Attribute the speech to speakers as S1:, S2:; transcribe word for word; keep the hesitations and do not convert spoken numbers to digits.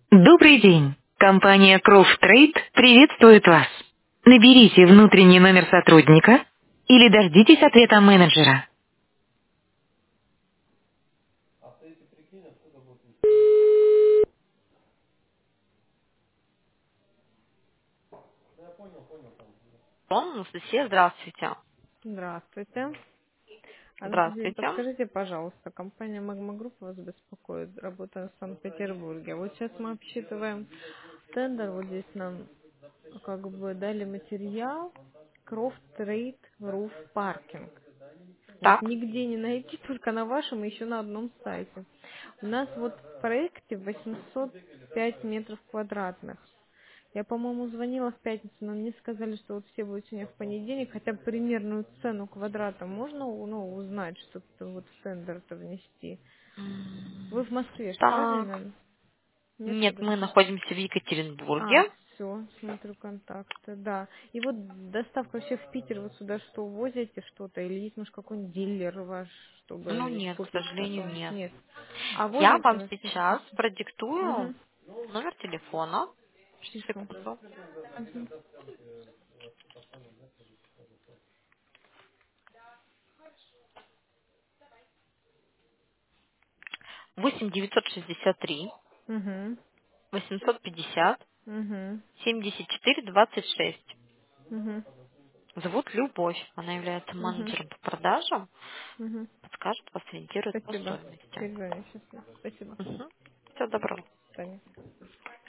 S1: Добрый день. Компания Croft Trade приветствует вас. Наберите внутренний номер сотрудника или дождитесь ответа менеджера. Анастасия, здравствуйте.
S2: Здравствуйте. Анастасия,
S1: Здравствуйте.
S2: подскажите, пожалуйста, компания Magma Group вас беспокоит, работаем в Санкт-Петербурге. Вот сейчас мы обсчитываем тендер, вот здесь нам как бы дали материал Croft Trade Roof Parking. Вот
S1: Так.
S2: нигде не найти, только на вашем и еще на одном сайте. У нас вот в проекте восемьсот пять метров квадратных. Я, по-моему, звонила в пятницу, но мне сказали, что вот все будут сегодня в понедельник, хотя бы примерную цену квадрата можно ну, узнать, чтобы вот в тендер-то внести. Вы
S1: М,
S2: в Москве, ж,
S1: Так.
S2: правильно? Нет,
S1: Нет,
S2: подожди.
S1: мы находимся в
S2: А,
S1: Екатеринбурге.
S2: все, смотрю контакты, да. И вот доставка вообще в Питер, вот сюда что, возите что-то? Или есть, может, какой-нибудь дилер ваш,
S1: Ну
S2: чтобы
S1: нет, к
S2: купить
S1: сожалению,
S2: потом?
S1: нет.
S2: Нет. А
S1: Я
S2: возите
S1: вам
S2: вообще
S1: сейчас
S2: что-то?
S1: продиктую
S2: Угу,
S1: номер телефона.
S2: пишу.
S1: Секунду.
S2: Угу.
S1: восемь девятьсот шестьдесят три
S2: Угу.
S1: восемьсот пятьдесят
S2: Угу.
S1: семьдесят четыре двадцать шесть.
S2: Угу.
S1: Зовут Любовь. Она является
S2: Угу.
S1: менеджером по продажам.
S2: Угу.
S1: Подскажет, вас ориентирует по
S2: Спасибо.
S1: стоимости.
S2: Перезвоню сейчас. Спасибо.
S1: Угу. Всего доброго.
S2: Таня.